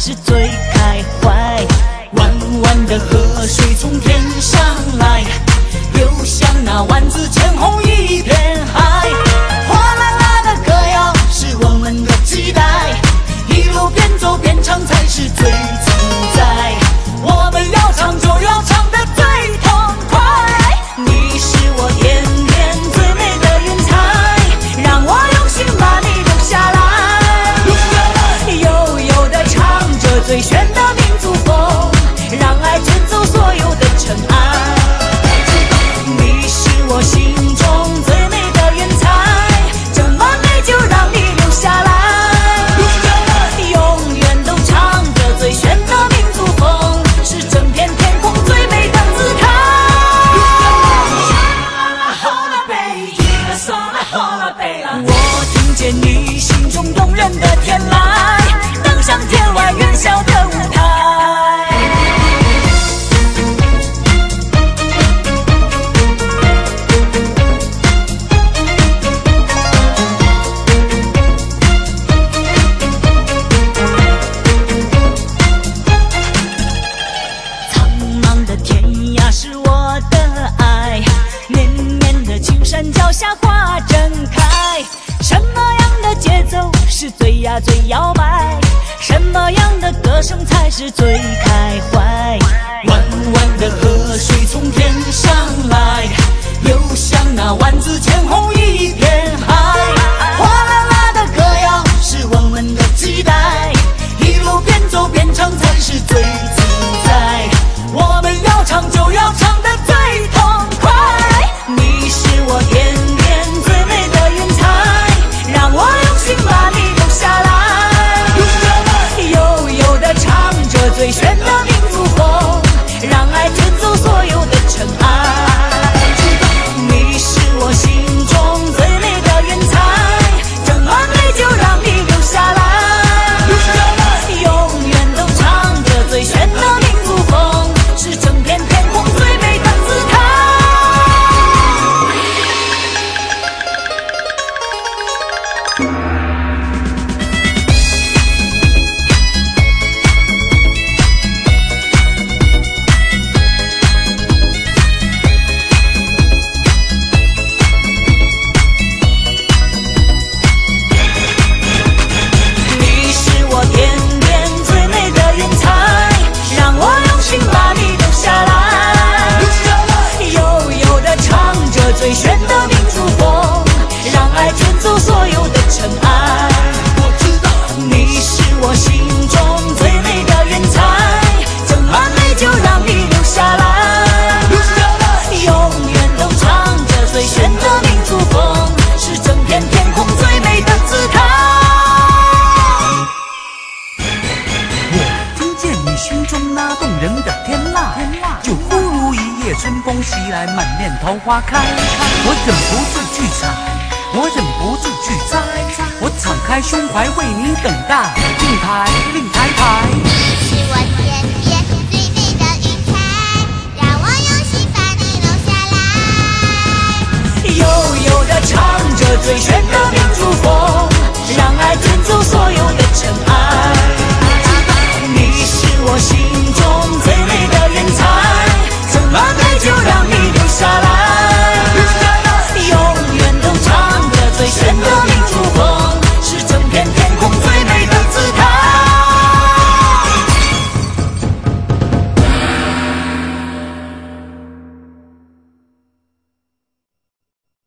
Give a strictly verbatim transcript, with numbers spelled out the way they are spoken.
是最开怀。弯弯的河水从天上来，流向那万紫千红一片海。哗啦啦的歌谣是我们的期待，一路边走边唱才是最自在。我们要唱就要唱得最痛快，你是我天边最美的云彩，让我用心把你留下来。悠悠地唱着最炫的民族风，让爱卷走所有的尘埃。你是我心中最美的云彩，这么美就让你留下来。永远都唱着最炫的民族风，是整片天空最美的姿态。我听见你心中动人的天籁，登上天外云霄的舞台。苍茫的天涯是我的爱，绵绵的青山脚下花正开。什么样的节奏是最呀最摇摆？什么样的歌声才是最开怀？弯弯的河水从天上来，流向那万紫千红一片海。哗啦啦的歌谣是我们的期待，一路边走边唱才是最自在。我们要唱就要唱得最痛快，你是我天边最美的云彩，让我用心把你留下来。悠悠地唱着最炫的民族风，让爱卷走所有的尘埃。你是我心中最美的云彩，这么美就让你留下来。永远都唱着最炫的民族风，是整片天空最美的姿态。你是我天边最美的云彩，让我用心把你留下来。悠悠地唱着最炫的民族风，让爱卷走所有的尘埃。你是我心中最美的云彩，这么美就让你留下来。永远都唱着最炫的民族风，是整片天空最美的姿态。 我听见你心中那动人的天籁，就忽如一夜春风袭来，满面桃花开。我忍不住去采，我忍不住去摘，我敞开胸怀为你等待。令牌，令牌牌。 是我天边最美的云彩，让我用心把你留下来。 悠悠地唱着最炫的民族风，让爱卷走所有的尘埃。